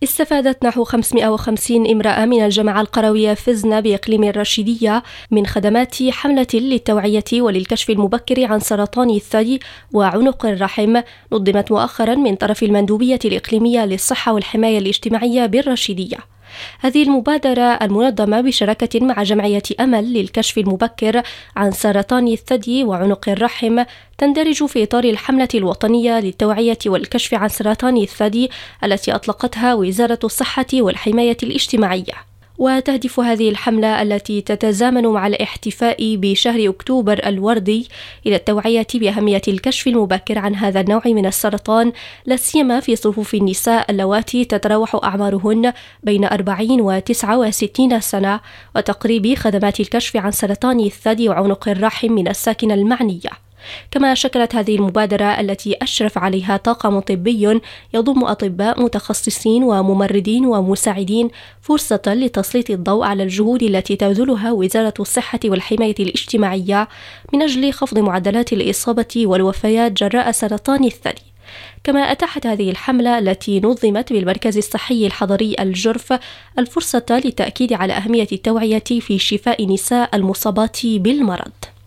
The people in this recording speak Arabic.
استفادت نحو 550 امرأة من الجامعة القروية فزنا بإقليم الرشيدية من خدمات حملة للتوعية وللكشف المبكر عن سرطان الثدي وعنق الرحم، نظمت مؤخرا من طرف المندوبية الإقليمية للصحة والحماية الاجتماعية بالرشيدية. هذه المبادرة المنظمة بشراكة مع جمعية أمل للكشف المبكر عن سرطان الثدي وعنق الرحم تندرج في إطار الحملة الوطنية للتوعية والكشف عن سرطان الثدي التي أطلقتها وزارة الصحة والحماية الاجتماعية. وتهدف هذه الحملة التي تتزامن مع الاحتفاء بشهر أكتوبر الوردي إلى التوعية بأهمية الكشف المبكر عن هذا النوع من السرطان، لا سيما في صفوف النساء اللواتي تتراوح أعمارهن بين 40 و 69 سنة، وتقريب خدمات الكشف عن سرطان الثدي وعنق الرحم من الساكنة المعنية. كما شكلت هذه المبادرة التي أشرف عليها طاقم طبي يضم أطباء متخصصين وممرضين ومساعدين فرصة لتسليط الضوء على الجهود التي تبذلها وزارة الصحة والحماية الاجتماعية من أجل خفض معدلات الإصابة والوفيات جراء سرطان الثدي. كما أتاحت هذه الحملة التي نظمت بالمركز الصحي الحضري الجرف الفرصة للتأكيد على أهمية التوعية في شفاء نساء المصابات بالمرض.